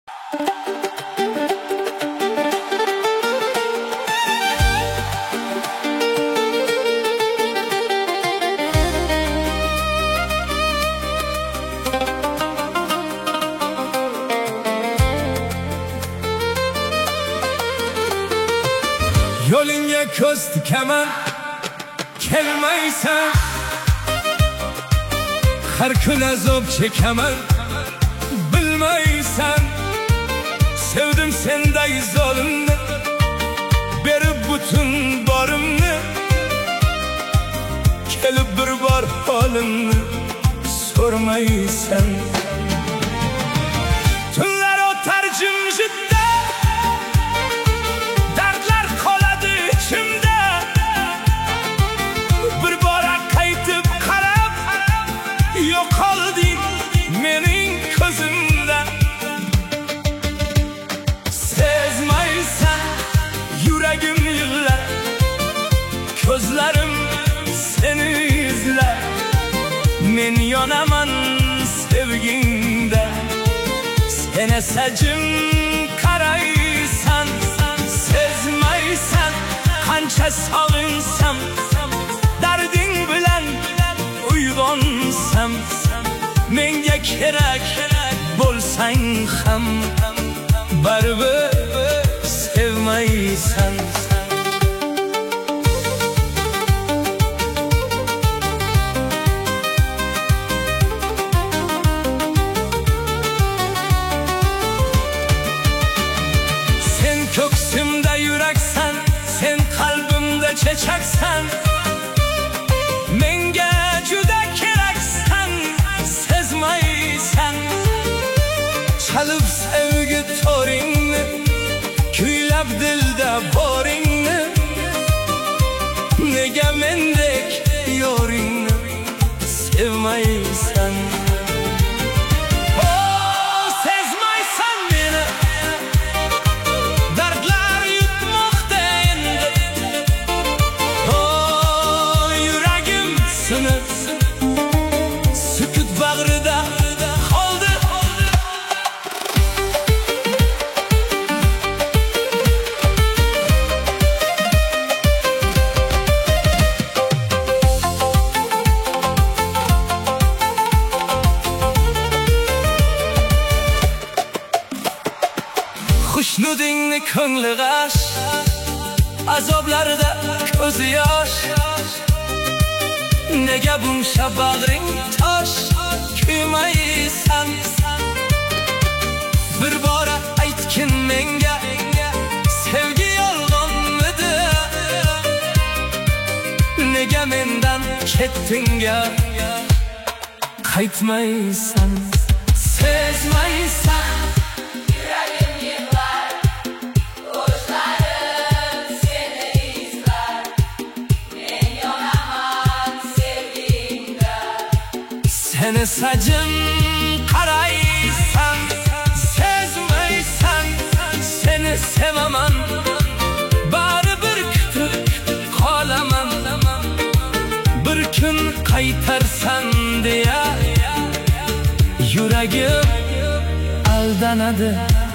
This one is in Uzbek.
Yo'lingga ko'z tikaman, kelmaysan. Har kun azob chekaman, bilmaysan. Sevdim senday zolimni, berib butun borimni. Kelib bir bor holimni so'rmaysan. Tunlar o'tar jimjitda, dardlar qoladi ichimda. Bir bora qaytib qarab, yo'qolding mening ko'zimda. Sezmaysan, yuragim yig'lar, ko'zlarim seni izlar. Men yonaman sevgingda, sen esa jim qaraysan. Sezmaysan, qancha sog'insam, darding bilan uyg'onsam. Menga kerak bo'lsang ham, baribir sevmaysan. Sen ko'ksimda yuraksan, sen qalbimda chechaksan. Menga juda keraksan, sezmaysan. Chalib sevgi to'ringni, kuylab dilda boringni. Nega mendek yoringni sevmaysan? Sükut bağrıda kaldı. Xushnudingni ko'ngli g'ash, azoblarida ko'zi yosh. Nega buncha bag'ring tosh, kuymaysan? Bir bora aytgin menga, sevgi yolg'onmidi? Nega mendan ketdingga qaytmaysan? Sezmaysan, yuragim yig'lar, ko'zlarim seni izlar. Men yonaman sevgingda, sen esa jim qaraysan. Sezmaysan, seni sevaman, baribir kutib qolaman. Bir kun qaytarsan deya yuragim aldanadi.